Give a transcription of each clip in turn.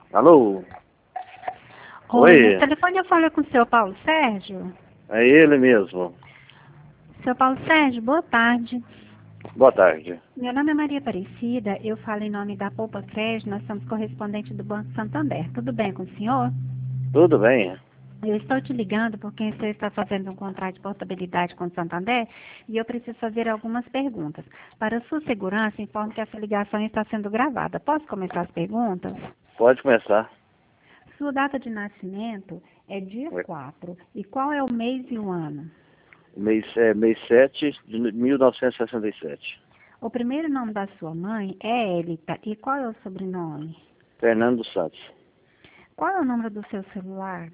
Alô? Oi, Oi, no telefone eu falo com o seu Paulo Sérgio. é ele mesmo. Seu Paulo Sérgio, boa tarde. Boa tarde. Meu nome é Maria Aparecida, eu falo em nome da Poupa Crédito, nós somos correspondentes do Banco Santander. Tudo bem com o senhor? Tudo bem? Eu estou te ligando porque você está fazendo um contrato de portabilidade com o Santander e eu preciso fazer algumas perguntas. Para sua segurança, informo que essa ligação está sendo gravada. Posso começar as perguntas? Pode começar. Sua data de nascimento é dia 4. E qual é o mês e o ano? Mês 7 de 1967. O primeiro nome da sua mãe é Élita. E qual é o sobrenome? Fernando Santos. Qual é o número do seu celular?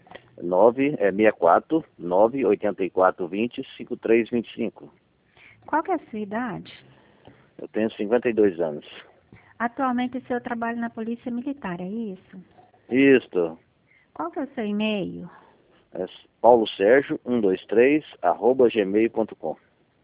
64 984 20 5325. Qual que é a sua idade? Eu tenho 52 anos. Atualmente o seu trabalho na Polícia Militar, é isso? Isto Qual que é o seu e-mail? é Paulo Sérgio 123 @gmail.com.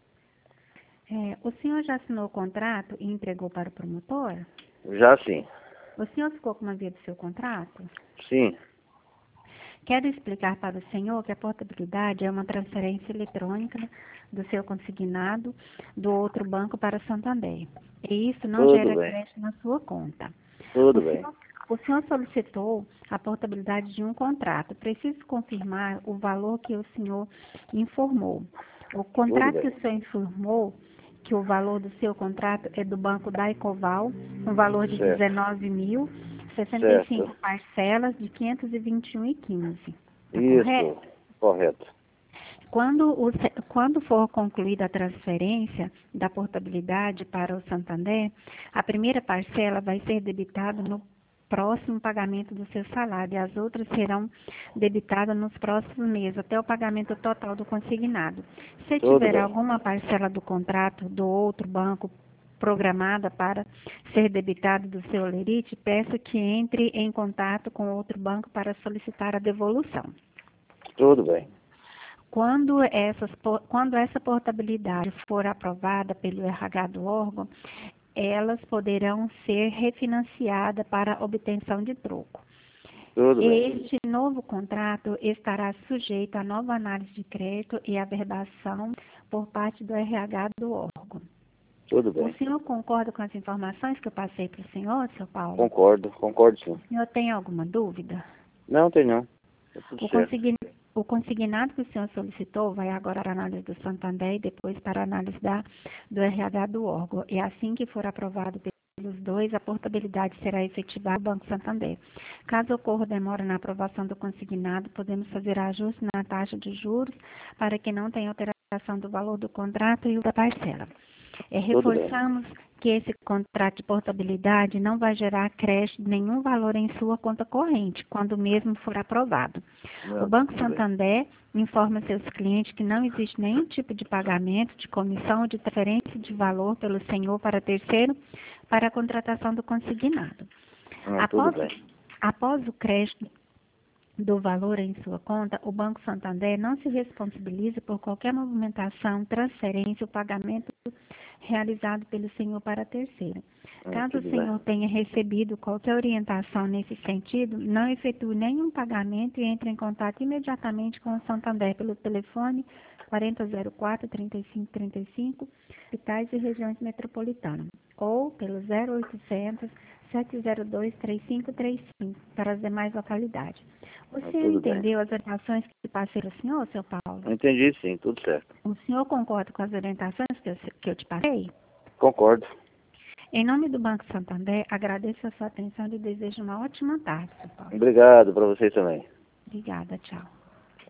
O senhor já assinou o contrato e entregou para o promotor? Já sim. O senhor ficou com uma via do seu contrato? Sim. Quero explicar para o senhor que a portabilidade é uma transferência eletrônica do seu consignado do outro banco para Santander. E isso não Tudo gera bem. crédito na sua conta. Tudo O bem. senhor, o senhor solicitou a portabilidade de um contrato. Preciso confirmar o valor que o senhor informou. O Tudo contrato que bem. o senhor informou, que o valor do seu contrato é do Banco da Ecoval, um valor de Certo. 19.065 Certo. parcelas de 521,15. Está correto? Isso. Correto. Quando for concluída a transferência da portabilidade para o Santander, a primeira parcela vai ser debitada no próximo pagamento do seu salário e as outras serão debitadas nos próximos meses, até o pagamento total do consignado. Se Tudo tiver bem. alguma parcela do contrato do outro banco programada para ser debitada do seu lerite, peço que entre em contato com outro banco para solicitar a devolução. Tudo bem. Quando essa portabilidade for aprovada pelo RH do órgão, elas poderão ser refinanciadas para obtenção de troco. Tudo bem. Este novo contrato estará sujeito a nova análise de crédito e averbação por parte do RH do órgão. Tudo O bem. senhor concorda com as informações que eu passei para o senhor, seu Paulo? Concordo sim. O senhor tem alguma dúvida? Não, tem não. Tá tudo O certo. o consignado que o senhor solicitou vai agora para a análise do Santander e depois para a análise do RH do órgão. E assim que for aprovado pelos dois, a portabilidade será efetivada no Banco Santander. Caso ocorra demora na aprovação do consignado, podemos fazer ajuste na taxa de juros para que não tenha alteração do valor do contrato e o da parcela. Tudo bem. Reforçamos que esse contrato de portabilidade não vai gerar crédito de nenhum valor em sua conta corrente, quando o mesmo for aprovado. O Não, Banco tudo bem. Santander informa seus clientes que não existe nenhum tipo de pagamento, de comissão ou de transferência de valor pelo senhor para terceiro para a contratação do consignado. Não, tudo Após, bem. após o crédito do valor em sua conta, o Banco Santander não se responsabiliza por qualquer movimentação, transferência ou pagamento realizado pelo senhor para terceiro. Não, Caso o tudo bem. senhor tenha recebido qualquer orientação nesse sentido, não efetue nenhum pagamento e entre em contato imediatamente com o Santander pelo telefone 4004-3535, capitais e regiões metropolitanas, ou pelo 0800 702-3535 para as demais localidades. O Não, senhor tudo bem. entendeu as orientações que passei ao senhor, seu Paulo? Entendi sim, tudo certo. O senhor concorda com as orientações que eu te passei? Concordo. Em nome do Banco Santander, agradeço a sua atenção e desejo uma ótima tarde, seu Paulo. Obrigado para vocês também. Obrigada, tchau.